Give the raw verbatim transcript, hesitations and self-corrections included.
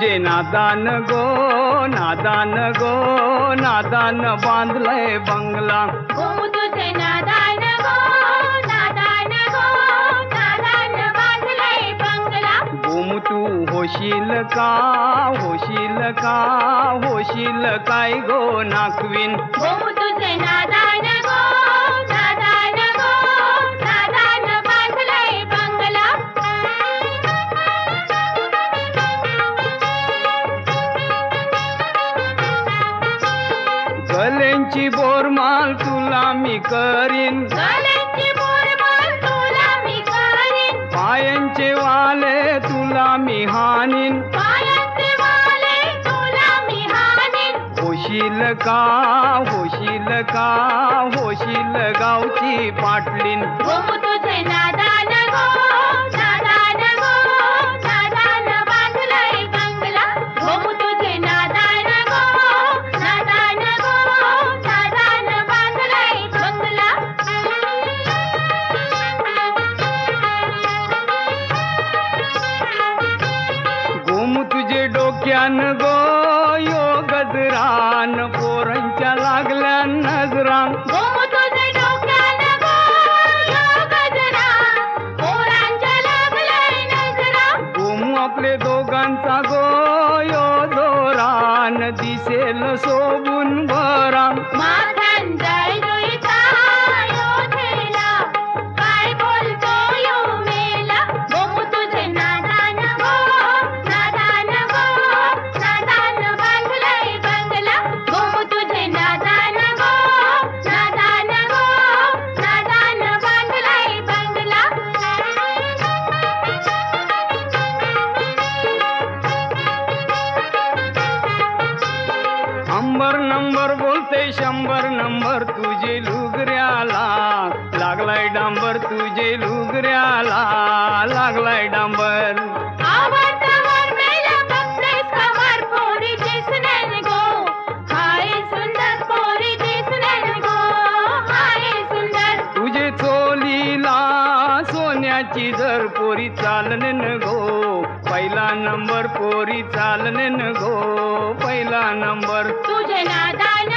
तुझे नादान गो नादान गो नादान बांधलंय बंगला घुमू तुझे नादान गो नादान गो नादान बांधलंय बंगला घुम तू होशील का होशील का होशील काय गो नाकविन घुमू तुझे नादान गो नादान गो नादान बांधलंय बंगला गल्यांची बोरमाल तुला मी करीन गळ्याची बोरमाल तुला मी करीन पायांचे वाले तुला मी हानीन पायाचे वाले तुला मी हाणीन होशील का होशील का होशील गावची पाटलीन घुमू तुझे नादान गो नादान गो नादान बांधलंय बंगला घुमू तुझे नादान गो नादान गो नादान बांधलंय बंगला घुम तुझे डोक्यान गो यो गजरान पोरांच्या लागल्या नजरान घुमू तुझे डोक्यान गो यो गजरा पोरांच्या लागलंय नजरा घुम आपले दोघांचा गो यो जोरान दिसेल सोबून भरान माथ्यान जळजुळीचा योधेला काय बोलतो यो मेला घुमू तुझे नादान गो नादान गो नादान बांधलंय बंगला घुमू तुझे नादान गो नादान गो नादान बांधलंय बंगला अंबर नंबर बोलते शंभर नंबर तुझे लुगऱ्याला लागलाय डांबर तुझे लुगऱ्याला लागलाय डांबर आवडतावर मेला बघतेस कवर पोरी दिसण्यान गो हाय सुंदर पोरी दिसण्यान गो हाय सुंदर तुझे चोलीला सोन्याची जर पोरी चालनेन गो पहिला नंबर पोरी चालनेन गो पहिला नंबर तुझे नादान